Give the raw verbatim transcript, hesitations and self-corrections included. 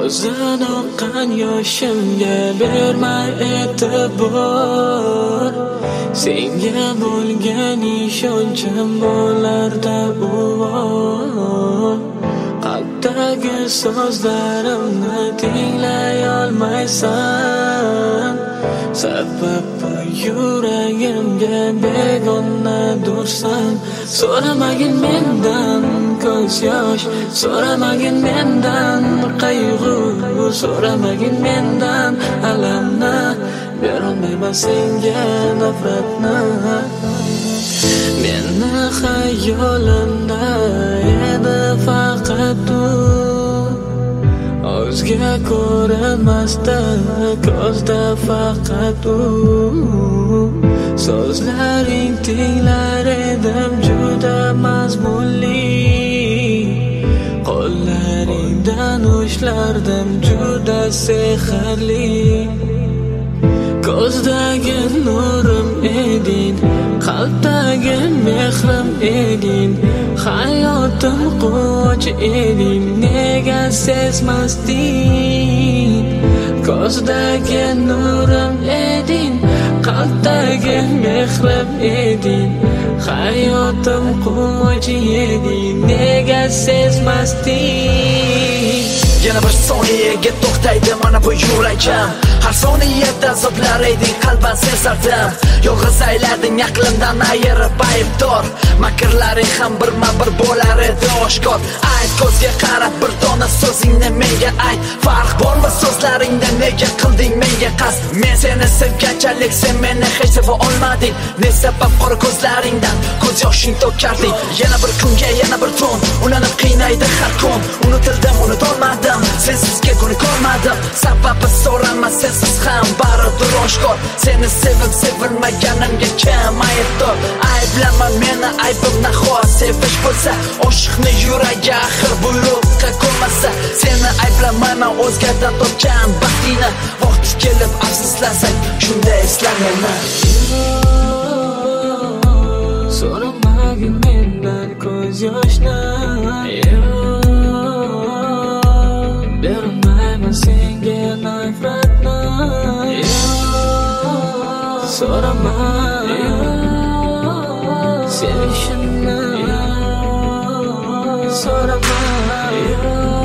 ko'zdan oqqan yoshimga berma e'tibor. Senga bo'lgan ishonchim bo'larda uvol. Qalbdagi so'zlarimni tinglay olmaysan. Sababi yuragimga begonadursan. So'ramagin mendan ko'z yosh, so'ramagin mendan qayg'u, so'ramagin mendan alamni. Berolmayman senga nafratni. Meni xayolimda edi faqat u, o'zga ko'rinmasdi ko'zda faqat u. So'zlaring tinglar edim juda mazmunli, qo'llaringdan ushlardim juda sehrli. Ko'zdagi nurim eding, qalbdagi mehrim eding, hayotim quvonch eding, nega sezmasding? Ko'zdagi nurim eding, qalbdagi mehrim eding, hayotim quvonch eding, nega sezmasding? Yana bir soniyaga to'xtaydi mana bu yuragim. Har soniyada azoblar eding, qalban sezardim. Yolg'iz aylarding aqlimdan ayirib aybdor. Makrlaring ham birma-bir bo'lar edi oshkor. Ayt ko'zga qarab bir dona so'zingni menga ayt. Farq bormi so'zlaringda, nega qilding menga qasd? Men seni sevganchalik sen meni hech seva olmading. Ne sabab qora ko'zlaringdan ko'z yoshing to'karding. Yana bir kunga yana bir tun ulanib qiynaydi har kun. Unutildim, unutolmadim, sensizga kuni ko'rmadim. Sababi so'rama, sensiz ham baradur oshkor. Seni sevib sevilmaganimga kim aybdor? Ayblama meni, aybim naho sevish bo'lsa, oshiqni yuragi axir buyruqqa ko'rmasa. Seni ayblamayman o'zgadan topgan baxtingni, vaqti kelib afsuslasang shunda eslayman. So'ramagin mendan ko'z yoshni, bermayman senga nafratni. So'rama sevishimni, so'rama